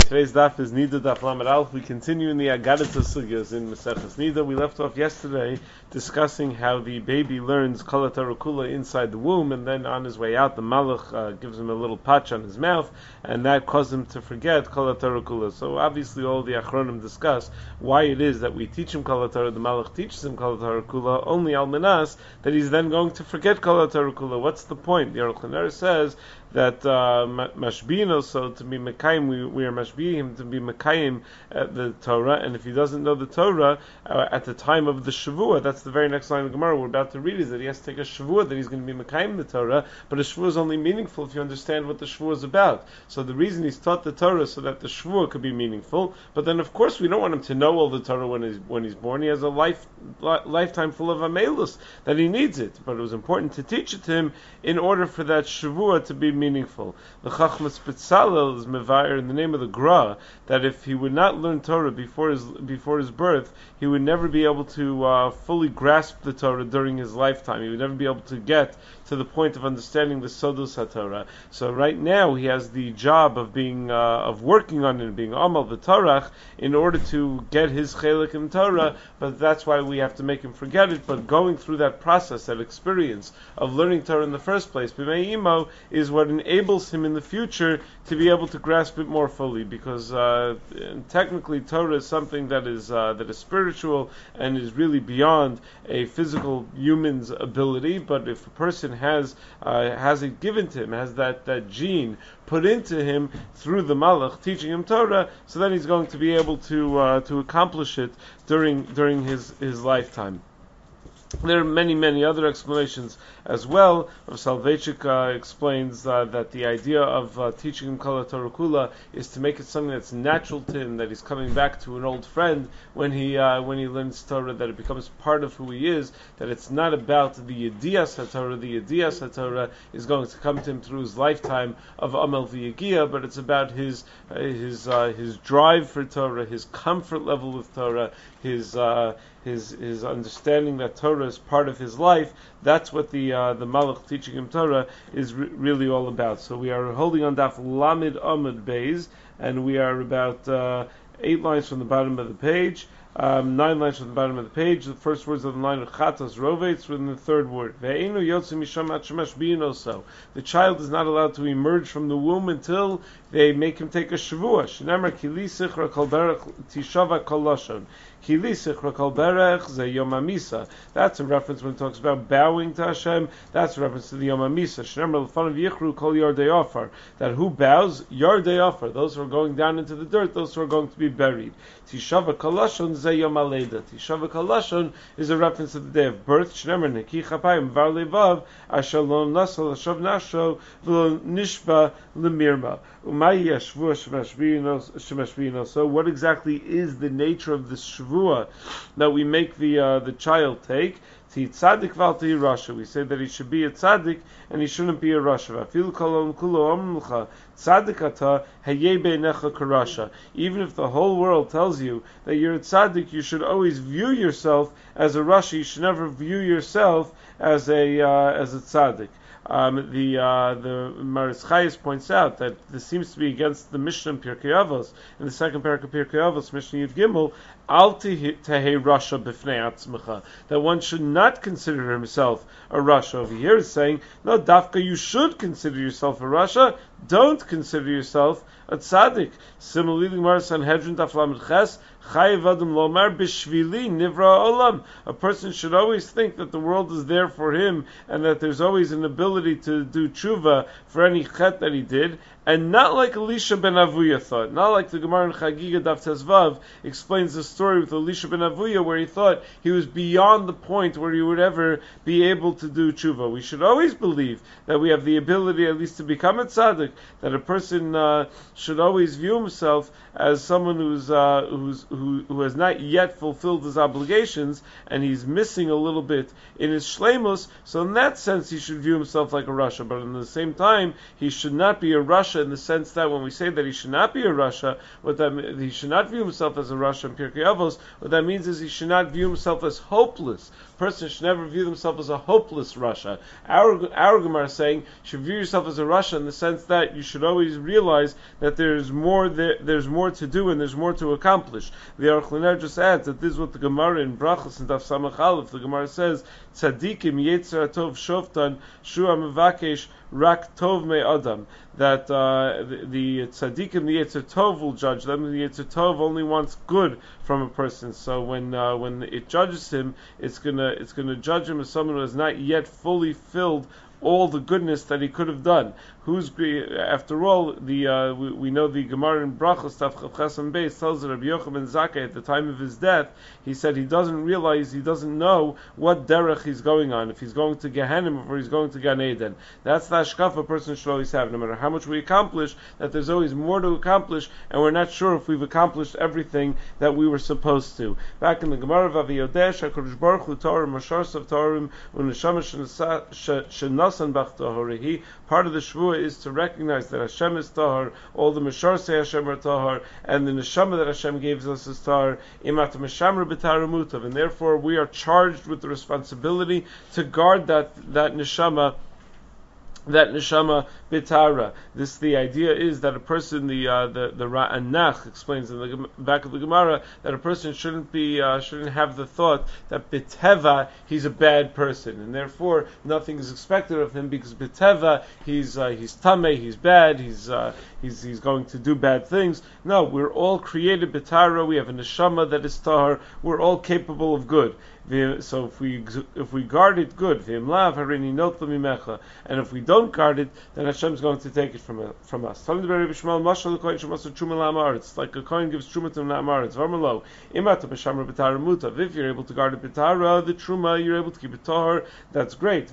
Today's daf is Nida Daf Lamed Aleph. We continue in the Agadita Sugyas in Maseches Nida. We left off yesterday discussing how the baby learns Kol HaTorah Kula inside the womb, and then on his way out, the Malach gives him a little patch on his mouth, and that caused him to forget Kol HaTorah Kula. So obviously all the Achronim discuss why it is that we teach him Kol HaTorah, the Malach teaches him Kol HaTorah Kula, only Al Manas, that he's then going to forget Kol HaTorah Kula. What's the point? The Aruch LaNer says that mashbino, so to be mekayim, we are mashbihim to be mekayim the Torah, and if he doesn't know the Torah at the time of the Shavua, that's the very next line of Gemara we're about to read, is that he has to take a Shavua that he's going to be mekayim the Torah, but a Shavua is only meaningful if you understand what the Shavua is about. So the reason he's taught the Torah so that the Shavua could be meaningful, but then of course we don't want him to know all the Torah when he's born. He has a lifetime full of amelus that he needs it, but it was important to teach it to him in order for that Shavua to be meaningful. The Chachmas Betzalel is mevayer in the name of the Gra that if he would not learn Torah before his birth, he would never be able to fully grasp the Torah during his lifetime. He would never be able to get to the point of understanding the Sodos HaTorah. So right now he has the job of being of working on it, being Amal V'Torach, in order to get his Chelik in Torah. But that's why we have to make him forget it. But going through that process, that experience of learning Torah in the first place, B'mei Imo, is what enables him in the future to be able to grasp it more fully. Because technically Torah is something that is spiritual and is really beyond a physical human's ability. But if a person has it given to him, has that gene put into him through the Malach teaching him Torah, so then he's going to be able to accomplish it during his lifetime. There are many other explanations as well. Rav Soloveitchik explains that the idea of teaching him Kol HaTorah Kula is to make it something that's natural to him, that he's coming back to an old friend when he learns Torah, that it becomes part of who he is, that it's not about the Yedias HaTorah. The Yedias HaTorah is going to come to him through his lifetime of Amal V'Yagia, but it's about his drive for Torah, his comfort level with Torah, his understanding that Torah is part of his life. That's what the Malach teaching him Torah is really all about. So we are holding on Daf Lamed Amud Beis, and we are about 8 lines from the bottom of the page. 9 lines from the bottom of the page. The first words of the line of Chatas Rove, it's within the third word. So the child is not allowed to emerge from the womb until they make him take a Shavua. Shnemer Kilisich Rakal Berech Tishava Koloshon. Kilisich Rakal Berech Ze Yom HaMisa. That's a reference when it talks about bowing to Hashem. That's a reference to the Yom HaMisa. Shnemer L'fanav Yichru Kol Yardei Ofar. That who bows? Yardei Ofar. Those who are going down into the dirt, those who are going to be buried. Tishava Koloshon Ze Yom HaLeda. Tishava Koloshon is a reference to the day of birth. Shnemer Neki Chapayim Var Levav Asher Lo Nasal Ashav Nasho V'lo Nishba L'mirma. So what exactly is the nature of the Shavua that we make the child take? We say that he should be a tzaddik and he shouldn't be a rasha. Even if the whole world tells you that you're a tzaddik, you should always view yourself as a rasha. You should never view yourself as a tzaddik. The Maris Chayes points out that this seems to be against the Mishnah in Pirkei Avos. In the second parak of Pirkei Avos, Mishnah Yud Gimel, Al tehei rasha b'fnei atzmecha, that one should not consider himself a rasha. Over here is saying, no, dafka, you should consider yourself a rasha. Don't consider yourself a tzaddik. Similarly, the Gemara Sanhedrin Daf Lamed Ches, Chayev Adam Lomar B'Shvili Nivra Olam. A person should always think that the world is there for him, and that there's always an ability to do tshuva for any chet that he did, and not like Elisha ben Avuya thought, not like the Gemara in Chagiga Daf Tezvav explains the story with Elisha ben Avuya, where he thought he was beyond the point where he would ever be able to do tshuva. We should always believe that we have the ability at least to become a tzaddik, that a person should always view himself as someone who has not yet fulfilled his obligations, and he's missing a little bit in his shleimus. So in that sense, he should view himself like a rasha. But at the same time, he should not be a rasha Rasha in the sense that when we say that he should not be a Rasha, he should not view himself as a Rasha in Pirkei Avos, what that means is he should not view himself as hopeless. A person should never view themselves as a hopeless Rasha. Our Gemara is saying you should view yourself as a Rasha in the sense that you should always realize that there's more to do and there's more to accomplish. The Aruch LaNer just adds that this is what the Gemara in Brachos and Daf Samach Aleph, the Gemara says, Tzadikim Yetzer Tov Shoftan Shua Mevakesh Rak Tov Me Adam, that the tzaddikim, the Yetzer Tov will judge them, and the Yetzer Tov only wants good from a person. So when it judges him, it's gonna judge him as someone who has not yet fully filled all the goodness that he could have done. After all, we know the Gemara in Brachos Taf Chesam Beis tells that Rabbi Yochanan ben Zakkai at the time of his death, he said he doesn't know what derech he's going on, if he's going to Gehenna or he's going to Gan Eden. That's the hashkafa a person should always have, no matter how much we accomplish, that there's always more to accomplish, and we're not sure if we've accomplished everything that we were supposed to. Back in the Gemara of Avi Yodesh, HaKadosh Baruch Hu Torah Mashar Sav Torim Uneshama Shenasan Bach Tohorihi. Part of the Shvuah is to recognize that Hashem is Tahar, all the Mashar say Hashem are Tahar, and the Neshama that Hashem gives us is Tahar, Imat Meshamra B'Tahar Mutav, and therefore we are charged with the responsibility to guard that Neshama bitara. The idea is that a person, the Ra'anach explains in the back of the Gemara, that a person shouldn't have the thought that biteva he's a bad person, and therefore nothing is expected of him because biteva he's tameh, he's bad, he's going to do bad things. No, we're all created bitara. We have a neshama that is tahar. We're all capable of good. So if we guard it good, and if we don't guard it, then Hashem is going to take it from us. It's like a coin gives truma to na'amaretz. If you're able to guard it b'tara, the truma you're able to keep it tahar. That's great.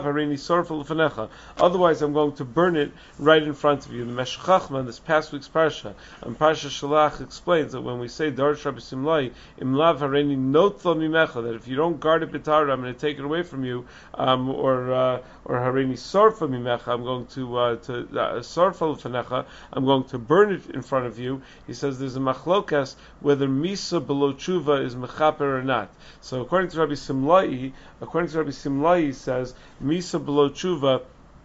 Otherwise, I'm going to burn it right in front of you. The Meshech Chachma in this past week's parsha, and Parsha Shalach explains that when we say Darish Rabbi Simlai, Imlav Hareini Notla Mimecha, that if you don't guard it b'tara, I'm going to take it away from you, or Hareini Sorfa Mimecha, I'm going to Sorfa L'fanecha, I'm going to burn it in front of you. He says there's a machlokas whether Misa below Tshuva is mechaper or not. So according to Rabbi Simlai, he says Misa below Tshuva.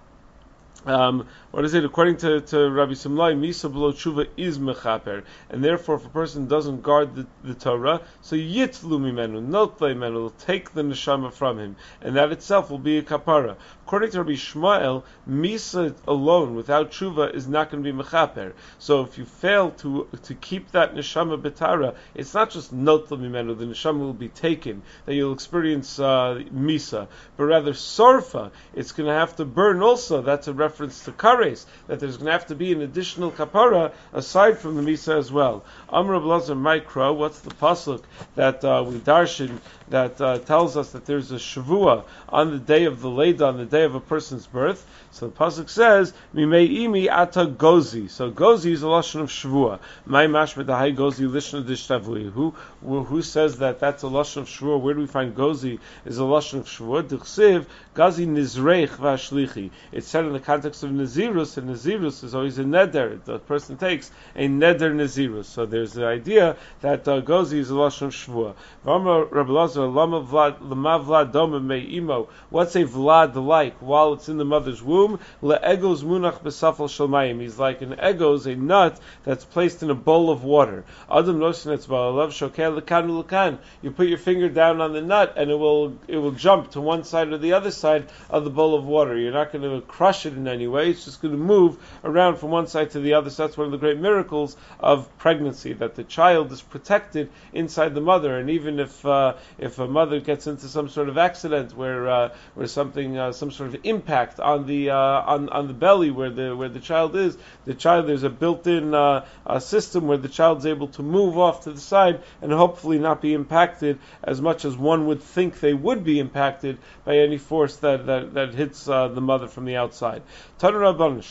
What is it? According to Rabbi Simlai, Misa below Tshuva is mechaper, and therefore, if a person doesn't guard the Torah, so yitzlu mimenu, notlei menu, will take the neshama from him, and that itself will be a kapara. According to Rabbi Shmuel, Misa alone without Tshuva is not going to be mechaper. So if you fail to keep that neshama betara, it's not just notlei mimenu, the neshama will be taken, that you'll experience Misa, but rather sorfa, it's going to have to burn also. That's a reference to kares, that there's going to have to be an additional kapara aside from the misa as well. Amr Abelazar Mikro, what's the pasuk that we darshan that tells us that there's a shavua on the day of the Leda, on the day of a person's birth? So the pasuk says, "Mimeimi ata gozi." So gozi is a lashon of shavua. My mashma dahai gozi lishna dishtavui. Who says that that's a lashon of shavua? Where do we find gozi is a lashon of shavua? D'chsiv gazi nizreich v'ashlichi. It's said in the context of nazirus, and nazirus is always a neder. The person takes a neder nazirus. So there's the idea that gozi is a lashon of shavua. V'amar Rabbi Lazar lama vlad doma me'imo. What's a vlad like while it's in the mother's womb? Le'egos munach besafal shalmayim. He's like an egos, a nut that's placed in a bowl of water. Adam nosin etzba'alav shokel lekan lekan. You put your finger down on the nut, and it will jump to one side or the other side of the bowl of water. You're not going to crush it in any way. It's just going to move around from one side to the other. So that's one of the great miracles of pregnancy, that the child is protected inside the mother. And even if a mother gets into some sort of accident where something some sort of impact on the belly where the child is, there's a built-in system where the child's able to move off to the side and hopefully not be impacted as much as one would think they would be impacted by any force that hits the mother from the outside. The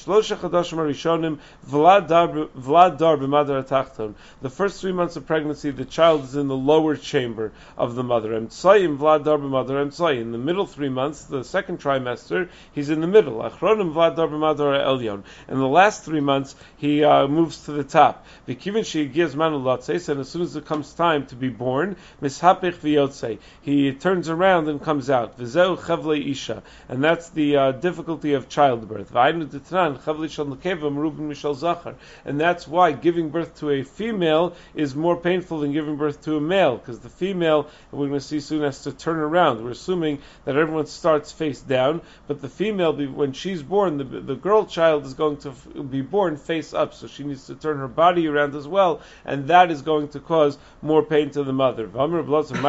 first 3 months of pregnancy, the child is in the lower chamber of the mother. In the middle 3 months, the second trimester, trimester, he's in the middle. Achronim Vlad Dar B'Mador Elyon. In the last 3 months, he moves to the top. V'kivin she'giz manu latzeis, and as soon as it comes time to be born, mishapich v'yotzei, he turns around and comes out. V'zeu chavle isha, and that's the difficulty of childbirth. V'aynu d'tran chavle shel nekeva merubin mishel zachar, and that's why giving birth to a female is more painful than giving birth to a male, because the female, we're going to see soon, has to turn around. We're assuming that everyone starts face down, but the female, when she's born, the girl child is going to be born face up, so she needs to turn her body around as well, and that is going to cause more pain to the mother. Where do we see in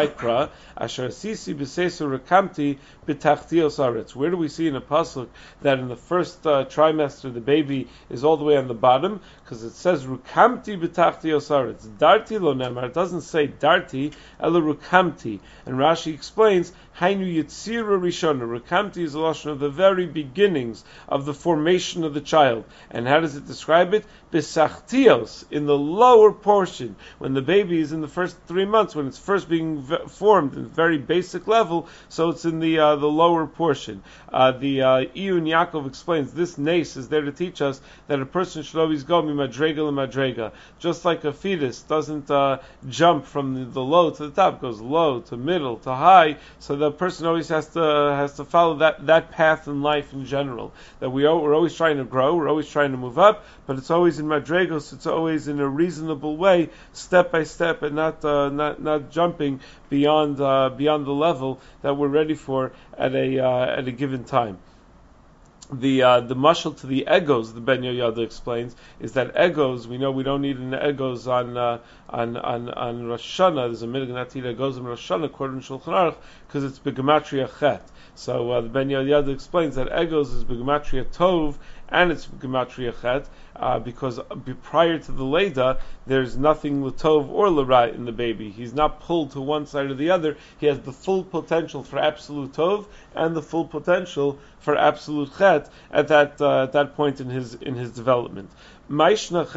a pasuk that in the first trimester the baby is all the way on the bottom? Because it says rukamti b'tachti osaretz. Darti lo nemar. It doesn't say darti, ela rukamti. And Rashi explains hainu yitzira rishona. Rukamti is a lashon of the very beginnings of the formation of the child. And how does it describe it? Besachtios, in the lower portion, when the baby is in the first 3 months, when it's first being formed in very basic level, so it's in the lower portion. The Iyun Yaakov explains this nace is there to teach us that a person should always go mimadrega l'madrega, just like a fetus doesn't jump from the low to the top, it goes low to middle to high. So the person always has to follow that path in life in general. That we're always trying to grow, we're always trying to move up, but it's always in madregos, it's always in a reasonable way, step by step, and not jumping beyond the level that we're ready for at a given time. The mashal to the egos, the Ben Yoyada explains, is that egos, we know we don't need an egos on Rosh Hashanah. There's a minhag not to eat egos on Rosh Hashanah according to Shulchan Aruch, because it's begematria chet. So the Ben Yoyada explains that egos is begematria tov and it's begematria chet, because prior to the Leda, there's nothing l'tov or l'ra in the baby. He's not pulled to one side or the other. He has the full potential for absolute tov and the full potential for absolute chet at that point in his development. Why is it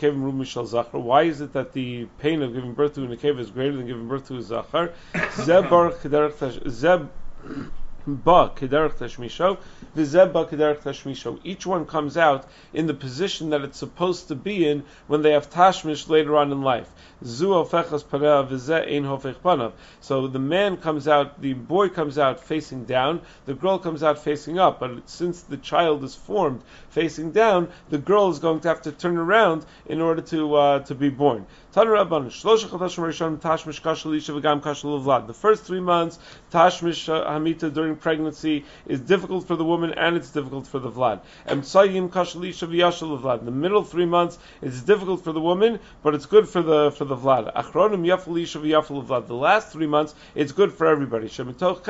that the pain of giving birth to a nekeva is greater than giving birth to a zachar? Each one comes out in the position that it's supposed to be in when they have tashmish later on in life. So the man comes out, the boy comes out facing down, the girl comes out facing up. But since the child is formed facing down, the girl is going to have to turn around in order to be born. The first 3 months, tashmish hamita during pregnancy is difficult for the woman and it's difficult for the vlad. The middle 3 months is difficult for the woman, but it's good for the vlad. The last 3 months, it's good for everybody. It's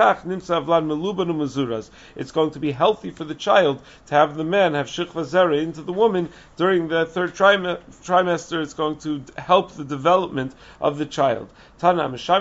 going to be healthy for the child to have the man have shichva zera into the woman during the third trimester. It's going to help the development of the child. If a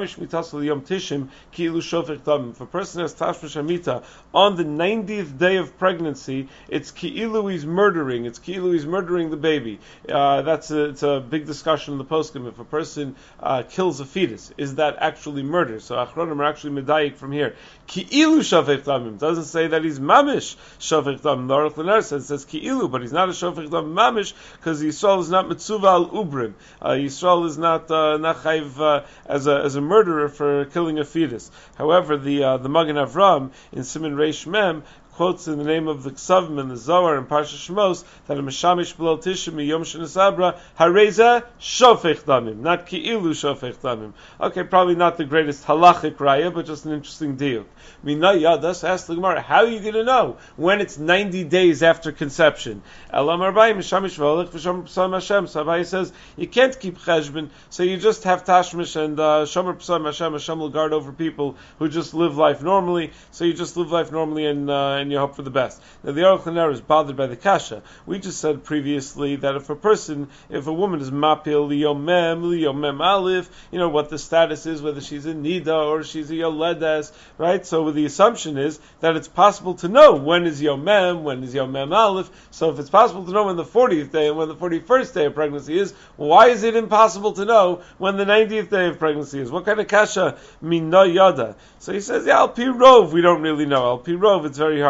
person has tashmish hamita on the 90th day of pregnancy, it's ki'ilu he's murdering. It's ki'ilu he's murdering the baby. It's a big discussion in the poskim. If a person kills a fetus, is that actually murder? So achronim are actually medayik from here. Ki'ilu shofech damim doesn't say that he's mamish shofech damim. The Aruch LaNer says ki'ilu, but he's not a shofech damim mamish because Yisrael is not mitzuva al ubrim. Yisrael is not chayv as a murderer for killing a fetus. However, the Magen Avram in Siman Reish Mem quotes in the name of the Ksavim and the Zohar and Parsha Shmos that a Meshamish B'lel Tishim Yom Shenasabra Hareza Shofech Damim, not Ki'ilu Shofech Damim. Okay, probably not the greatest halachic raya, but just an interesting deal. Minayah, ask the Gemara, how are you going to know when it's 90 days after conception? Elam Arbayim Meshamish V'olech V'shomer P'sam Hashem. So Abaye says you can't keep cheshbon, so you just have tashmish and Shomer P'sam Hashem. Hashem will guard over people who just live life normally. So you just live life normally and you hope for the best. Now the Aruch LaNer is bothered by the kasha. We just said previously that if a woman is mapil liyom alif, what the status is, whether she's a nida or she's a yoledes, right? So the assumption is that it's possible to know when is yomem, when is yomem alif. So if it's possible to know when the 40th day and when the 41st day of pregnancy is, why is it impossible to know when the 90th day of pregnancy is? What kind of kasha mina yada? So he says, al pi rov, we don't really know. Al pi rov, it's very hard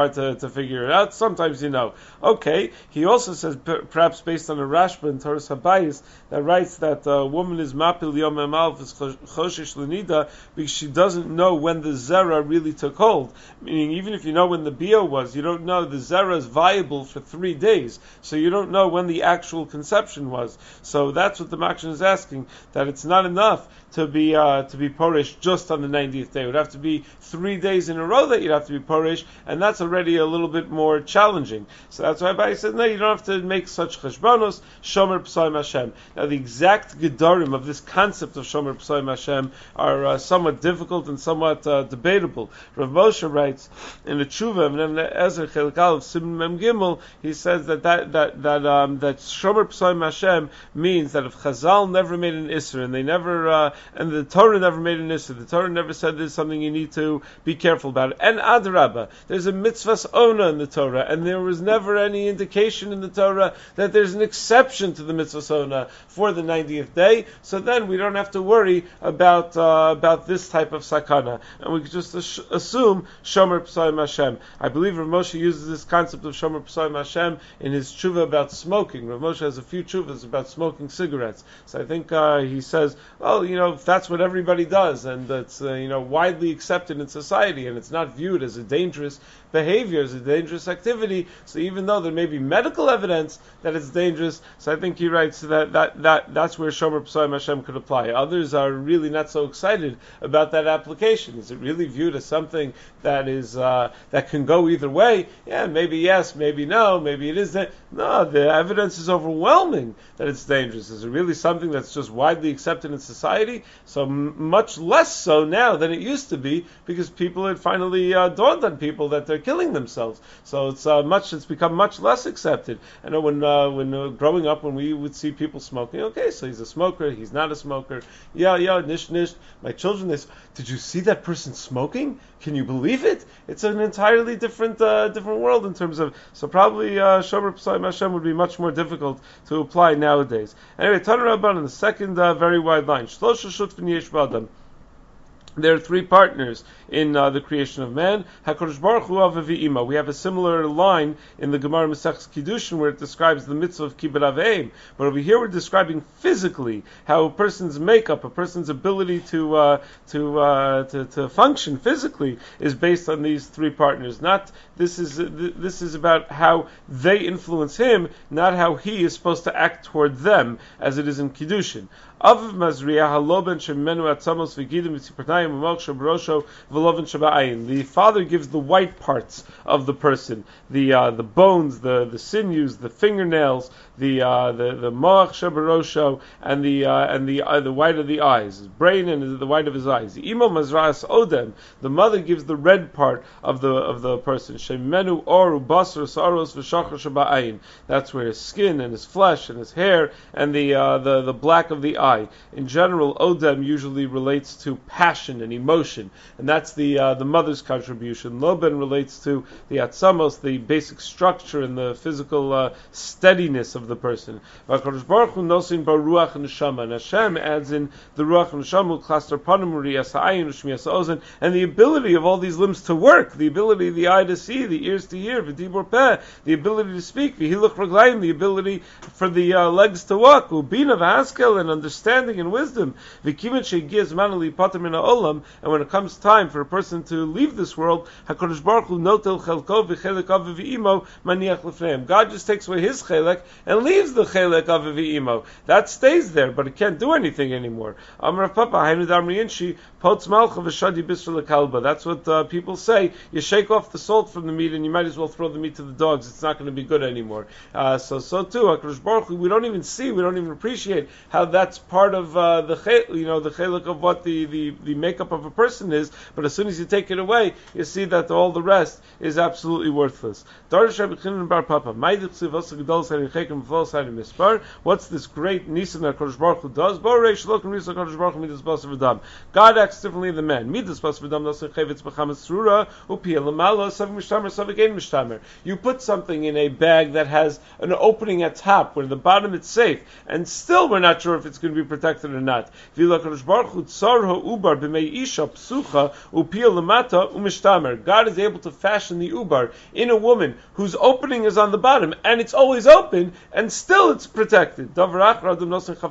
hard to figure it out. Sometimes you know. Okay, he also says, perhaps based on a Rashba in Torah Habayis, that writes that a woman is mapil yom emal choshesh lenida because she doesn't know when the zera really took hold. Meaning, even if you know when the bio was, you don't know the zera is viable for 3 days, so you don't know when the actual conception was. So that's what the Makshan is asking, that it's not enough to be porish just on the 90th day. It would have to be 3 days in a row that you'd have to be porish, and that's already a little bit more challenging. So that's why Abai said, no, you don't have to make such cheshbonos, shomer p'soim Hashem. Now the exact gedarim of this concept of shomer p'soim Hashem are somewhat difficult and somewhat debatable. Rav Moshe writes in the Tshuva of Nevne Ezer Chelik Aleph Siman Mem Gimel, he says that shomer p'soim Hashem means that if Chazal never made an Isser, and they never and the Torah never made an Isser, the Torah never said there's something you need to be careful about. And Adrabah, there's a mitzvahs ona in the Torah, and there was never any indication in the Torah that there's an exception to the mitzvahs ona for the 90th day. So then we don't have to worry about this type of sakana, and we can just assume shomer p'soim Hashem. I believe Rav Moshe uses this concept of shomer p'soim Hashem in his tshuva about smoking. Rav Moshe has a few tshuvas about smoking cigarettes. So I think he says, well, if that's what everybody does, and it's widely accepted in society, and it's not viewed as a dangerous behavior, as a dangerous activity, so even though there may be medical evidence that it's dangerous, so I think he writes that's where shomer p'soim Hashem could apply. Others are really not so excited about that application. Is it really viewed as something that is that can go either way? Yeah, maybe yes, maybe no, maybe it is that. No, the evidence is overwhelming that it's dangerous. Is it really something that's just widely accepted in society? So much less so now than it used to be, because people had finally dawned on people that they're killing themselves. So it's become much less accepted. I know when growing up, when we would see people smoking, okay, so he's a smoker, he's not a smoker. Yeah, nish. My children, they say, did you see that person smoking? Can you believe it? It's an entirely different world in terms of. So probably shomer p'soim Hashem would be much more difficult to apply nowadays. Anyway, Tanur Rabban in the second very wide line. Shlosha shutfin yesh b'adam. There are 3 partners in the creation of man. HaKadosh Baruch Hu Av V'Ima. We have a similar line in the Gemara Masechus Kiddushin where it describes the mitzvah of Kibbud Av V'Im. But over here we're describing physically how a person's makeup, a person's ability to function physically is based on these 3 partners. This is about how they influence him, not how he is supposed to act toward them, as it is in Kiddushin. Aviv Mazriah haloben shemenu atzamos v'gidim v'tzipatayim v'malch shabarosho v'loven shaba'ayin. The father gives the white parts of the person, the bones, the sinews, the fingernails, the moach shabarosho, and the white of the eyes, his brain and the white of his eyes. The imo mazras odem. The mother gives the red part of the person. Shemenu oru basar saros v'shachar shaba'ayin. That's where his skin and his flesh and his hair and the black of the eye. In general, Odem usually relates to passion and emotion, and that's the mother's contribution. Loben relates to the atzamos, the basic structure and the physical steadiness of the person. HaKadosh Baruch Hu nosin bar ruach and neshama, and Hashem adds in the ruach and neshama, klaster panim uriyas ha'ayin u'shmiyas ha'ozen, and the ability of all these limbs to work, the ability of the eye to see, the ears to hear, v'dibur peh, the ability to speak, v'hiluch raglayim, the ability for the legs to walk, u'bina v'haskel, and understanding and wisdom. And when it comes time for a person to leave this world, HaKadosh Baruch Hu notel chelko v'chelek av v'imo maniach lefneim. God just takes away his chelek and leaves the chelek av v'imo. That stays there, but it can't do anything anymore. Amar Papa Hainu Damri Inshi Potz Malcha v'Shadi Bisra Lekalba. That's what people say. You shake off the salt from the meat, and you might as well throw the meat to the dogs. It's not going to be good anymore. So too, HaKadosh Baruch Hu, we don't even appreciate how that's part of the chelek of what the makeup of a person is. But as soon as you take it away, you see that all the rest is absolutely worthless. Darish Rabbi Chinan Bar Papa, Ma'idich Tzivos Gedol Sarei Chekim from full side of Mispar. What's this great Nisan that Kodesh Baruch Hu does? Borei Shlokim Nisan Kodesh Baruch Hu Midas Basar V'Dam. God acts differently than man. Midas Basar V'Dam Nasan Chavetz B'Chametz Tzrura U'Pia L'Mala Savim Mishtamer Savik Ein Mishtamer. You put something in a bag that has an opening at top where the bottom it's safe, and still we're not sure if it's going to be protected or not. V'La Kodesh Baruch Hu Tzar Ha'Ubar B'Mei Isha Psucha U'Pia L'Mata U'Mishtamer. God is able to fashion the ubar in a woman whose opening is on the bottom, and it's always open, and still it's protected. Or possibly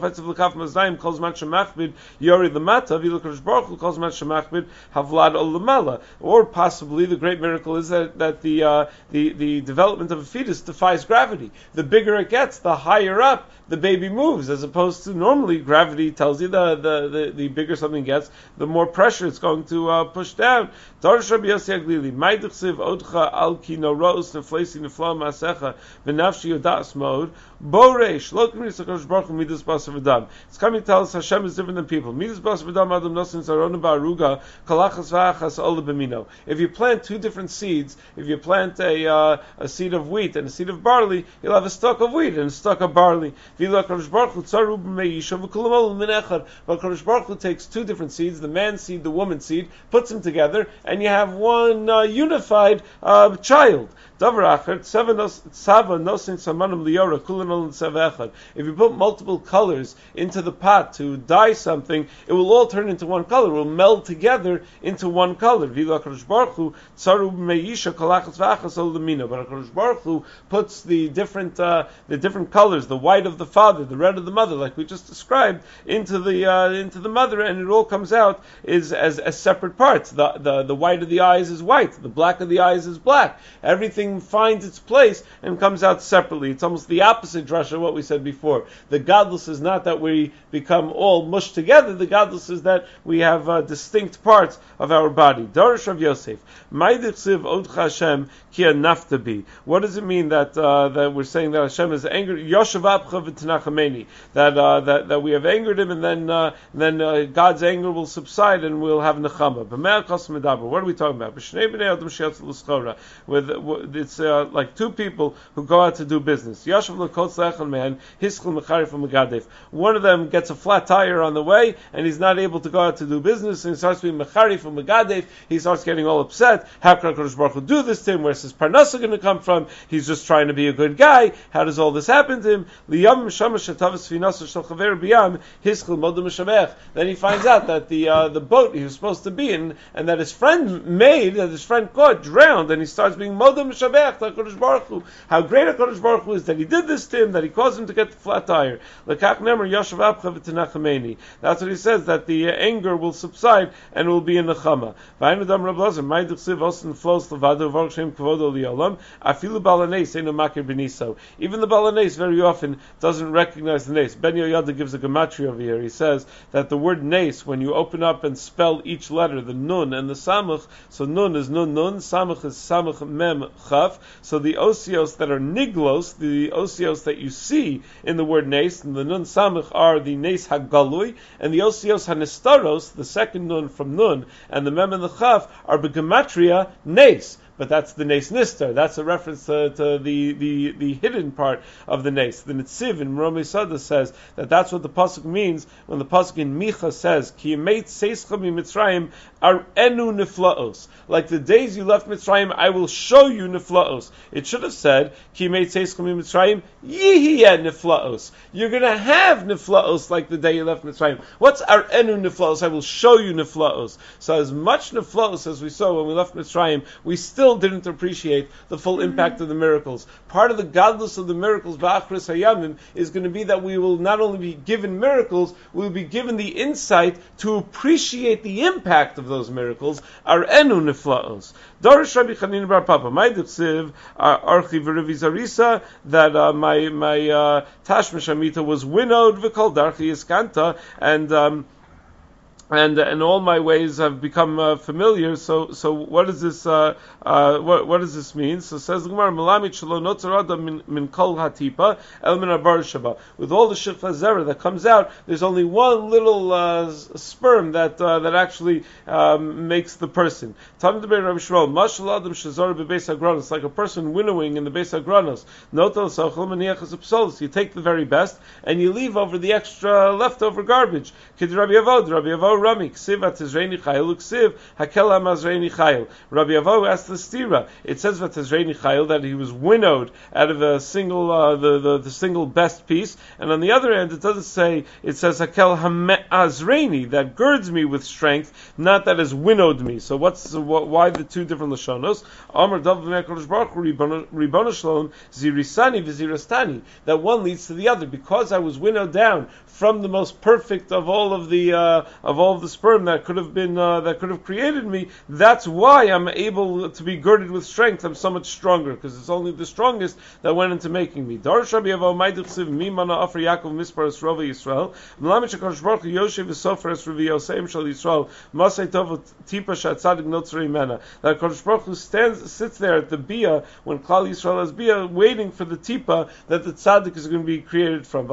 the great miracle is that the development of a fetus defies gravity. The bigger it gets, the higher up the baby moves, as opposed to normally gravity tells you the bigger something gets, the more pressure it's going to push down. It's coming to tell us Hashem is different than people. If you plant two different seeds, if you plant a seed of wheat and a seed of barley, you'll have a stalk of wheat and a stalk of barley. But Kodesh Baruch Hu takes two different seeds, the man seed, the woman seed, puts them together, and you have one unified child. If you put multiple colors into the pot to dye something, it will all turn into one color. It will meld together into one color. But HaKadosh Baruch Hu puts the different colors, the white of the father, the red of the mother, like we just described, into the mother, and it all comes out as separate parts. The white of the eyes is white, the black of the eyes is black. Everything finds its place and comes out separately. It's almost the opposite drasha of what we said before. The godless is not that we become all mushed together. The godless is that we have distinct parts of our body. Darash Rav Yosef. What does it mean that we're saying that Hashem is angry? That we have angered him, and then God's anger will subside and we'll have nechama. What are we talking about? It's like two people who go out to do business. One of them gets a flat tire on the way, and he's not able to go out to do business, and he starts being mechari from Megadev. He starts getting all upset. How can HaKadosh Baruch Hu do this to him? Where's his parnasa going to come from? He's just trying to be a good guy. How does all this happen to him? Then he finds out that the boat he was supposed to be in, and that his friend caught, drowned, and he starts being modem shabech to HaKadosh Baruch Hu. How great HaKadosh Baruch Hu is that he did this to him, that he caused him to get the flat tire. That's what he says, that the anger will subside and will be in the chama. Even the Balanese very often doesn't recognize the nes. Ben Yoyada gives a gematria over here. He says that the word nes, when you open up and spell each letter, the nun and the samach, so nun is nun nun, samach is samach mem chaf. So the osios that are niglos, the osios that you see in the word nes, and the nun samach are the nes hagalui, and the osios hanestaros, the second nun from nun, and the mem and the chaf are begematria nes. But that's the Nes Nistar. That's a reference to the hidden part of the Nes. The Netziv in Romei Sada says that that's what the pasuk means when the pasuk in Micha says, "Ki yemeit seischa miMitzrayim ar enu niflaos." Like the days you left Mitzrayim, I will show you niflaos. It should have said, "Ki yemeit seischa miMitzrayim yihiyeh niflaos." You're going to have niflaos like the day you left Mitzrayim. What's ar enu niflaos? I will show you niflaos. So as much niflaos as we saw when we left Mitzrayim, we still didn't appreciate the full impact of the miracles. Part of the godless of the miracles, Ba'achris Hayamim, is going to be that we will not only be given miracles, we will be given the insight to appreciate the impact of those miracles. Ar enu niflaos. Dorish Rabbi Chanina Bar Papa, my dichsiv archi v'revi zarisa, that my Tashmish Amita was winnowed v'kol darchi iskanta, and and all my ways have become familiar. So what does this what does this mean? So says the Gemara, Melamid shelo notzer adam min kol hatipa el min habar shaba. With all the shechva zera that comes out, there's only one little sperm that actually makes the person. Talmud Rabbi Shmuel, mashal adam shezor bebeis hagranos, like a person winnowing in the beis hagranos. Notel sochel maniachas upsolos. You take the very best and you leave over the extra leftover garbage. Kid Rabbi Avo Rami, Ksiv Atizreini Chayil, Ksiv Hakel Amazreini Chayil. Rabbi Avo asked the stira. It says Vatizreini Chayil that he was winnowed out of a single, the single best piece, and on the other end it doesn't say. It says Hakel Hamazreini, that girds me with strength, not that has winnowed me. So why the two different lashonos? Amar Dav Mekadosh Baruch Hu Ribono Shalom Zirisani V'Zirastani. That one leads to the other, because I was winnowed down from the most perfect of all of the sperm that could have created me. That's why I'm able to be girded with strength. I'm so much stronger, because it's only the strongest that went into making me. Darash Rabbi Avo Maidichsiv Mimana Afar Yaakov Misparas Rova Yisrael Melamed Shekadosh Baruch Hu Yoshev V'Sofer Revi Yoseim Shal Yisrael Masay Tov Tipa Shatzadik Notzrei Mena. That Kadosh Baruch Hu sits there at the bia when Klal Yisrael has bia, waiting for the tipa that the tzaddik is going to be created from.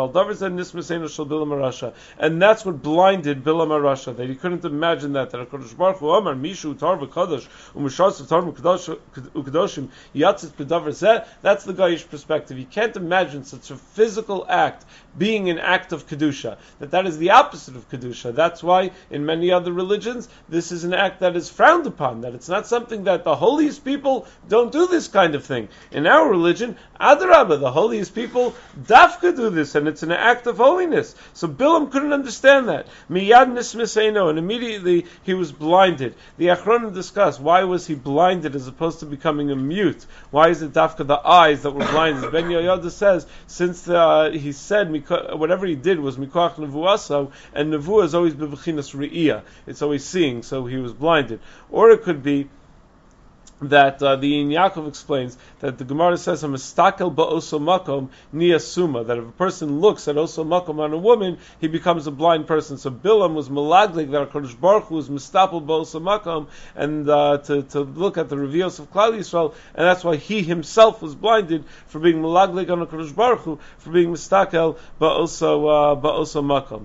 And that's what blinded Bilam HaRasha, that he couldn't imagine that HaKadosh Baruch Hu Amar Mishu Tar V'Kadosh U'Mishas Tar U'Kadoshim Yatzit B'Davar Zeh. That's the Goyish perspective. You can't imagine such a physical act being an act of Kedusha, that is the opposite of Kedusha. That's why in many other religions this is an act that is frowned upon, that it's not something that the holiest people don't do this kind of thing. In our religion, Adarabah, the holiest people dafka do this, and it's an act of holiness. So Bilam couldn't understand that. Miyad nismiseino, and immediately he was blinded. The Achronim discuss, why was he blinded as opposed to becoming a mute? Why is it dafka the eyes that were blinded? Ben Yoyada says, since he said whatever he did was mikoach nevuaso, and nevuah is always bevechinas re'iyah, it's always seeing, so he was blinded. Or it could be that the In Yaakov explains that the Gemara says "Hamistakel ba'oso makom niyasuma," that if a person looks at oso makom on a woman, he becomes a blind person. So Bilam was malaglik that HaKadosh Baruch Hu was mistapel ba'oso makom, and to look at the reveals of Klal Yisrael, and that's why he himself was blinded for being malaglik on HaKadosh Baruch Hu, for being mistakel ba'oso makom.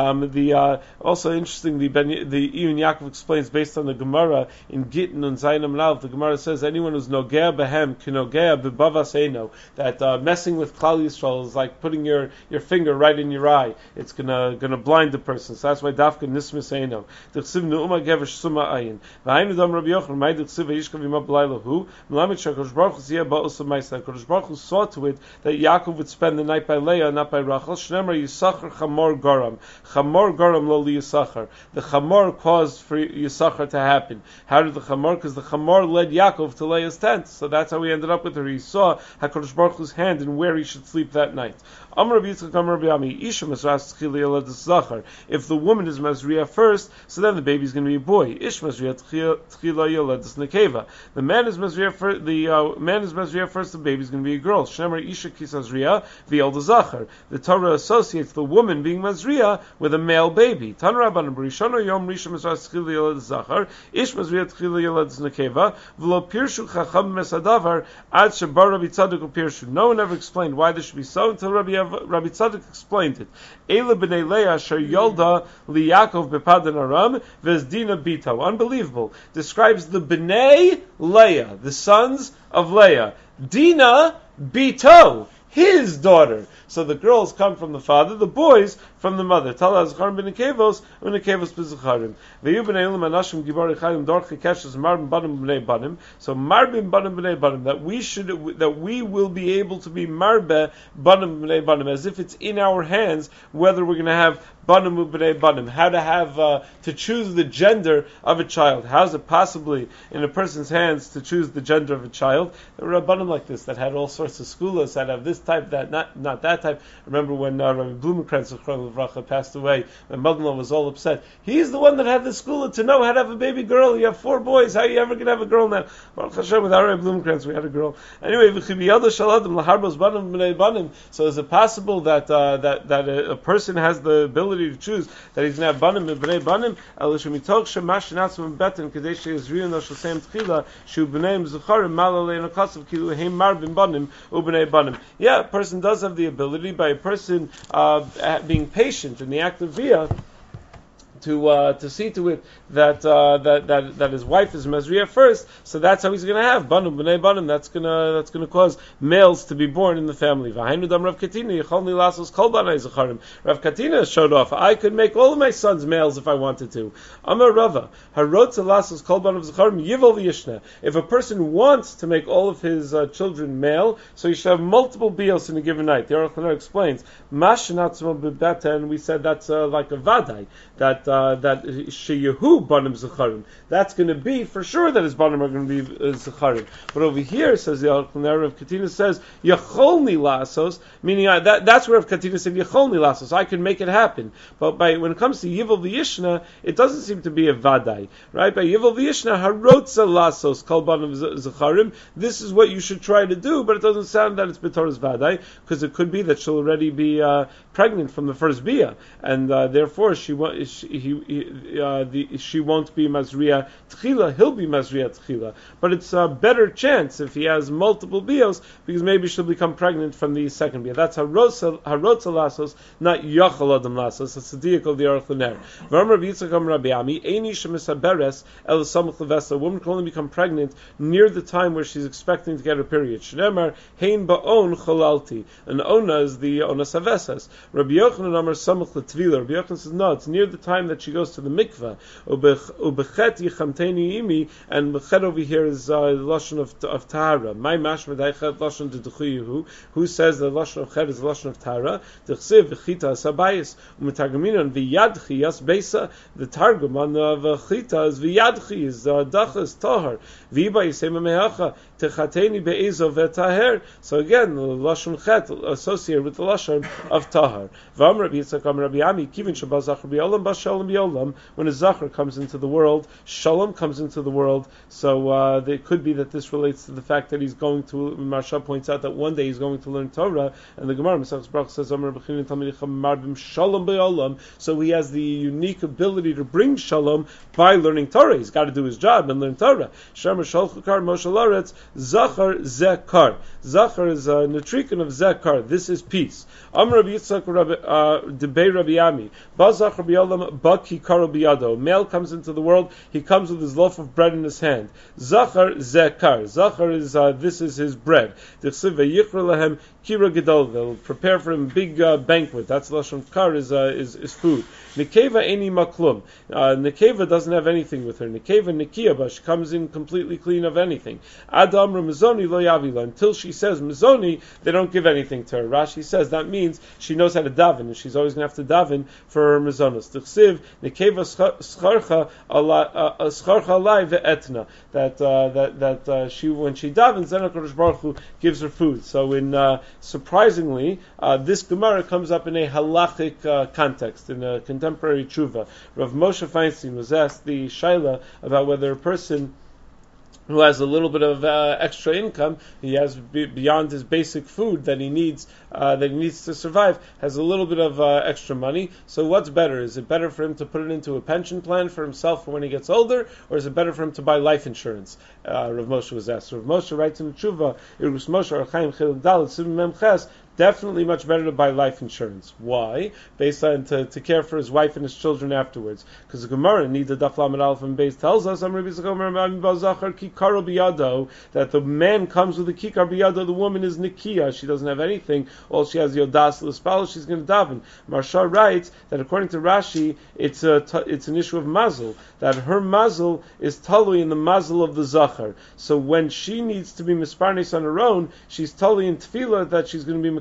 Also interesting, the In Yaakov explains based on the Gemara in Gittin and Zayin Lav. The Gemara says anyone who's nogea behem kinogea bebavas eino, that messing with Klal Yisrael is like putting your finger right in your eye. It's gonna blind the person. So that's why dafka nismis eino. D'chsiv neuma gevesh suma ayin. V'hainu dam Rabbi Yochanan may d'chsiv v'yishkav ima b'laylahu melamed shakadosh Baruch Hu ziyeh ba'osa ma'isa. Kadosh Baruch Hu saw to it that Yaakov would spend the night by Leah, not by Rachel. Shneimar Yisachar chamor garam. Chamor garam lo li Yisachar. The chamor caused for Yisachar to happen. How did the chamor? Because the chamor led Yaakov to Leah's tent. So that's how he ended up with her. He saw HaKadosh Baruch Hu's hand and where he should sleep that night. Amar Rabbi Yitzchak Amar Rabbi Ami, Isha Masras Tchili Yolad Zachar. If the woman is Mazriya first, so then the baby is going to be a boy. Ish Mazriya Tchila Yolad Nekeva. The man is Mazriya first. The man is Mazriya first. The baby is going to be a girl. Shemer Isha Kisazriya V'Yolad Zachar. The Torah associates the woman being Mazriya with a male baby. Tan Rabban B'Rishono Yom Risha Masras Tchili Yolad Zachar. Ish Mazriya Tchila Yolad Nekeva. V'Lo Pirshu Chacham Mesadavar Ad Shabar Rabbi Tzadok Pirshu. No one ever explained why this should be so until Rabbi Tzadok explained it. Eila b'nei Leah asher yolda li Yaakov bepadan Aram v'zdina bito. Unbelievable. Describes the b'nei Leah, the sons of Leah. Dina bito, his daughter. So the girls come from the father, the boys from the mother. Tal azcharim b'nekevos u'nekevos b'zacharim. Ve'yu b'nei elim anashim gibar echayim dorche keshes marbim banim b'nei banim. So marbim banim b'nei banim, that we will be able to be marbe banim b'nei banim, as if it's in our hands whether we're going to have banim b'nei banim, how to have to choose the gender of a child. How is it possibly in a person's hands to choose the gender of a child? There were banim like this that had all sorts of schools that have this type, that not that type. Remember when Rabbi Blumenkrantz Levracha, passed away. My mother-in-law was all upset. He's the one that had the skula to know how to have a baby girl. You have 4 boys. How are you ever going to have a girl now? Baruch Hashem, with Aryeh Blumkranz, we had a girl. Anyway, so is it possible that that a person has the ability to choose that he's going to have banim and bnei banim? Yeah, a person does have the ability by a person being patient in the act of via to see to it that his wife is Mazriya first, so that's how he's going to have Banim B'nei Banim. That's going to cause males to be born in the family. V'hainu dam Rav Katina yicholni lasos kol banai zacharim. Rav Katina showed off. I could make all of my sons males if I wanted to. Amar Rava harotza lasos kol banav zacharim yivol v'yishna. If a person wants to make all of his children male, so he should have multiple bios in a given night. The Aruch LaNer explains mashinatzma b'beta, and we said that's like a vadai that sheyehu banim zacharim. That's going to be for sure that his banim are going to be zacharim. But over here, says the Aruch LaNer, Rav Katina says yacholni lasos, meaning that's where Rav Katina said yacholni lasos. I can make it happen. But when it comes to yivol v'yishna, it doesn't seem to be a vadai, right? By yivol v'yishna harotza lasos kol banim zacharim. This is what you should try to do, but it doesn't sound that it's b'toras vadai, because it could be that she'll already be pregnant from the first bia, and therefore she won't be Mazriya Tchila, he'll be Mazriya Tchila. But it's a better chance if he has multiple bios, because maybe she'll become pregnant from the second bia. That's Harotza Lasos, not Yachal Adam Lasos. That's the diak of the Aruch LaNer. V'amar Yitzchak Amar Rabbi Ami, Eini Shemisaberes El Samach Levesa. A woman can only become pregnant near the time where she's expecting to get her period. Shneimar Hein Ba'on Cholalti. And Ona is the Onas Havesas. Rabbi Yochanan Amar Samach Letvila. Rabbi Yochanan says no, it's near the time that she goes to the mikveh. Ubechet yichamteni imi, and bechet over here is lashon of tahara. My mashma daichet lashon deduchuyehu. Who says the lashon of chet is lashon of tahara? Dechsiv v'chita sabayis u'metagaminon v'yadchi yas beisa. The targum on v'chita is v'yadchi is dachas tahar v'iba yisema mehacha techateni be'ezo v'taher. So again, the lashon chet associated with the lashon of tahar. V'am Rabbi Yitzchak Amar Rabbi Ami kivin shabaz zachar b'yolam bas shalom b'yolam. When a zachar comes into the world, shalom comes into the world. So it could be that this relates to the fact that he's going to. Marsha points out that one day he's going to learn Torah, and the Gemara Masechus Brachos says Amar b'chinin talmidichem marbim shalom b'yolam. So he has the unique ability to bring shalom by learning Torah. He's got to do his job and learn Torah. Shemer shalchukar Moshe Laretz zachar zekar. Zachar is a netrikin of zekar. This is peace. Amar Rabbi Yitzchak debei Rabbi Ami ba zachar b'yolam ba kikaro b'yado. Male comes into the world. He comes with his loaf of bread in his hand. Zachar zekar. Zachar is this is his bread. Dichsiv v'yichra lahem kira gedol. They'll prepare for him big banquet. That's lashon kar is food. Nekeva eni maklum. Nekeva doesn't have anything with her. Nekeva nikia, but she comes in completely clean of anything. Adam mizoni lo yavila. Until she says mizoni, they don't give anything to her. Rashi says that means she knows how to daven, and she's always going to have to daven for her mizonos. T'chsiv nekeva scharcha alai ve'etna. That she when she davens, then HaKadosh Baruch Hu gives her food. So in surprisingly, this Gemara comes up in a halachic context, in a contemporary tshuva. Rav Moshe Feinstein was asked the shaila about whether a person who has a little bit of extra income, he has beyond his basic food that he needs to survive, has a little bit of extra money. So what's better? Is it better for him to put it into a pension plan for himself for when he gets older, or is it better for him to buy life insurance? Rav Moshe was asked. Rav Moshe writes in the tshuva, Irus Moshe Archaim Chiluk Dalet Simon Mem Ches, definitely much better to buy life insurance. Why? Based on to care for his wife and his children afterwards. Because the Gemara needs a Daf Lamed Aleph and Beis tells us that the man comes with a kikar biyado, the woman is nikia, she doesn't have anything, all she has yodas l'spal, she's going to daven. Marsha writes that according to Rashi, it's an issue of mazel, that her mazel is talui in the mazel of the zachar. So when she needs to be misparnes on her own, she's talui in tefillah that she's going to be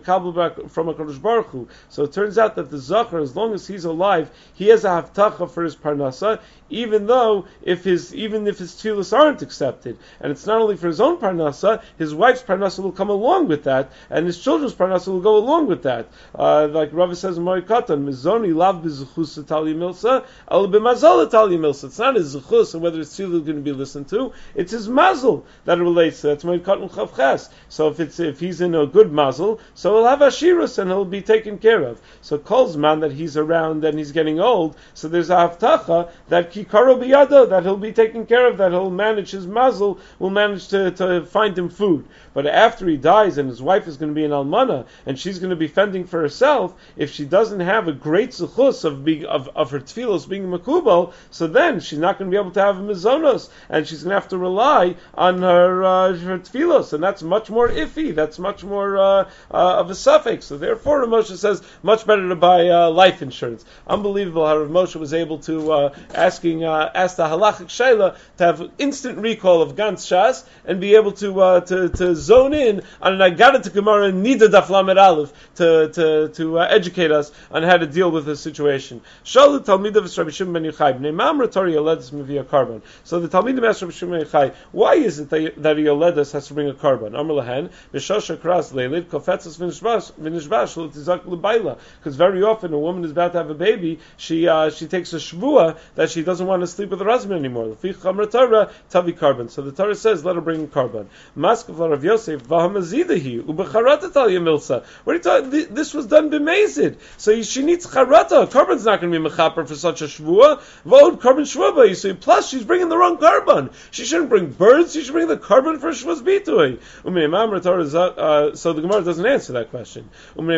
mekabel from HaKadosh Baruch Hu. So it turns out that the Zachar, as long as he's alive, he has a haftacha for his parnasa, even if his tefillos aren't accepted. And it's not only for his own parnasa, his wife's parnasa will come along with that, and his children's parnasa will go along with that. Like Rava says in Morikatan, Mizoni lav b'zuchus tali milsa, el b'mazal tali milsa. It's not his zuchus and whether his tefillah is going to be listened to, it's his mazel that it relates to. That's Morikatan chavches. So if he's in a good mazel, so he'll have ashirus and he'll be taken care of. So Kol's man that he's around and he's getting old, so there's a haftacha that kikaro biyado, that he'll be taken care of, that he'll manage his mazel, will manage to find him food. But after he dies and his wife is going to be an almana and she's going to be fending for herself, if she doesn't have a great zuchus of her tefillos being makubal, so then she's not going to be able to have a mizonos, and she's going to have to rely on her tefillos, and that's much more iffy. That's much more of a suffix. So therefore, Rav Moshe says much better to buy life insurance. Unbelievable how Rav Moshe was able to ask the halachic shayla to have instant recall of Gantz Shas and be able to zone in on an Agadah Gemara Nida Daf Lamed Aleph to educate us on how to deal with this situation. Shalu Talmidav Rabbi Shimon ben Yochai Bnei Mamre Tori Yoledus Mevia Karban. So the Talmidim asked Rabbi Shimon ben Yochai, why is it that a Yoledus has to bring a karban? Amar Lahen B'Shosha Kras Leilid Kofetzes V'Nishbash L'Tizak L'Baila. Because very often a woman is about to have a baby, she takes a shvua that she doesn't want to sleep with her husband anymore. L'Fi Chamra Torah Tavi Karban. So the Torah says, let her bring a karban. Maskav Rav Yosef V'Hamazidahi U'Becharata Tal Yemilsa. What are you talking? This was done b'mezid. So she needs charata. Karban's not going to be mechaper for such a shvua. V'od karban shvua. You say, plus she's bringing the wrong karban. She shouldn't bring birds. She should bring the karban for shvuas bitui. So the Gemara doesn't answer that question. Why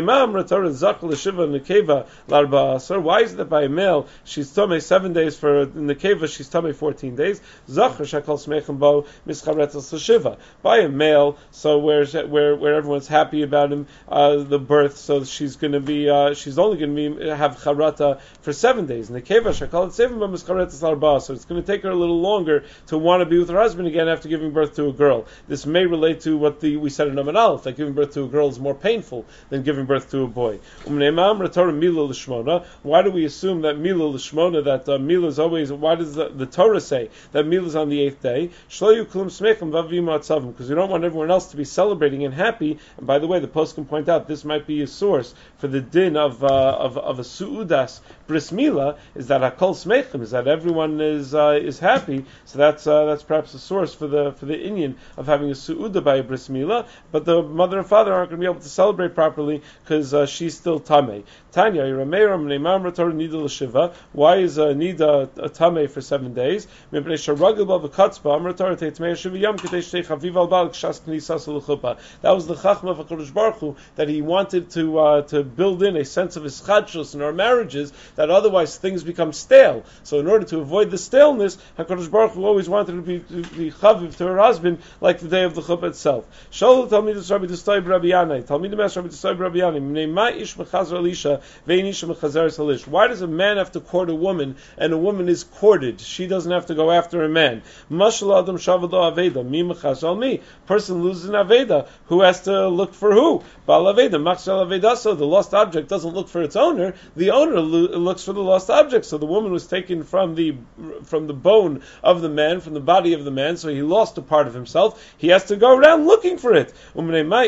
is it that by a male she's tamei 7 days, for nekeva she's tamei 14 days? Zachar shakal smechem bo mischaretas l'shiva. By a male, so where everyone's happy about him, the birth, so she's only going to have charata for 7 days. Nekeva shakal tzevim bo mischaretas l'arba. So it's going to take her a little longer to want to be with her husband again after giving birth to a girl. This may relate to what we said in Amar Aleph, that giving birth to a girl is more painful than giving birth to a boy. Why do we assume that Mila L'Shmona, that Mila is always, why does the Torah say that Mila is on the 8th day? Because we don't want everyone else to be celebrating and happy. And by the way, the post can point out this might be a source for the din of a su'udas bris mila, is that hakol smechim, is that everyone is happy. So that's perhaps a source for the inyan of having a su'uda by a bris mila, but the mother and father aren't going to be able to celebrate properly because she's still tamei. Tanya, nida. Why is nida a tamei for 7 days? That was the chachma of HaKadosh Baruch Hu, that he wanted to build in a sense of ischadshus in our marriages, that otherwise things become stale. So in order to avoid the staleness, HaKadosh Baruch Hu always wanted to be chaviv to her husband like the day of the chuppah itself. Shalom Talmidus Rabbi D'Stoib Rabbi Yanai. Talmidim asked Rabbi D'Stoib Rabbi Yanai, why does a man have to court a woman and a woman is courted? She doesn't have to go after a man. Person loses an aveda. Who has to look for who? So the lost object doesn't look for its owner. The owner looks for the lost object. So the woman was taken from the bone of the man, from the body of the man. So he lost a part of himself. He has to go around looking for it. Why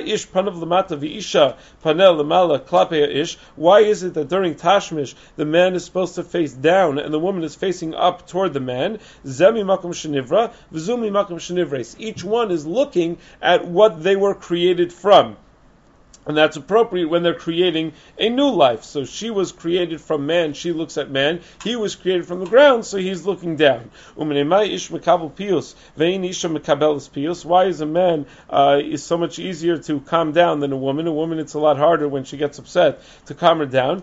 is it that during Tashmish the man is supposed to face down and the woman is facing up toward the man? Each one is looking at what they were created from. And that's appropriate when they're creating a new life. So she was created from man, she looks at man. He was created from the ground, so he's looking down. Why is a man is so much easier to calm down than a woman? A woman, it's a lot harder when she gets upset to calm her down.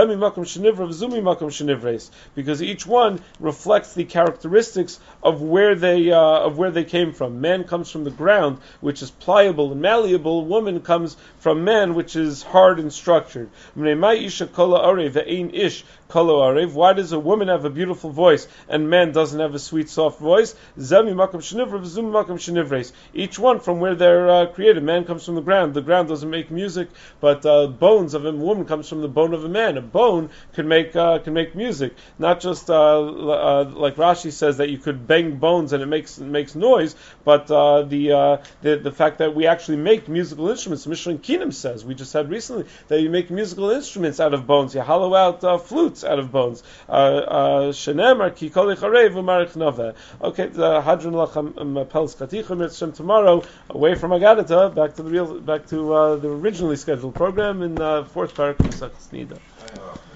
Because each one reflects the characteristics of where they came from. Man comes from the ground, which is pliable and malleable. Woman comes from man, which is hard and structured. kolo arev. Why does a woman have a beautiful voice and man doesn't have a sweet, soft voice? Zemi makam shenivra, v'zumi makam shenivres. Each one from where they're created. Man comes from the ground. The ground doesn't make music, but bones of a woman comes from the bone of a man. A bone can make music. Not just like Rashi says that you could bang bones and it makes noise, but the fact that we actually make musical instruments. Mishnah Kinim says, we just said recently, that you make musical instruments out of bones. You hollow out flutes out of bones. Shenemar ki kol icharev u'marich nova. Okay, the Hadron Lacham Pels Katichim tomorrow, away from Agadata, back to the originally scheduled program in fourth parak of Masechtas Nida.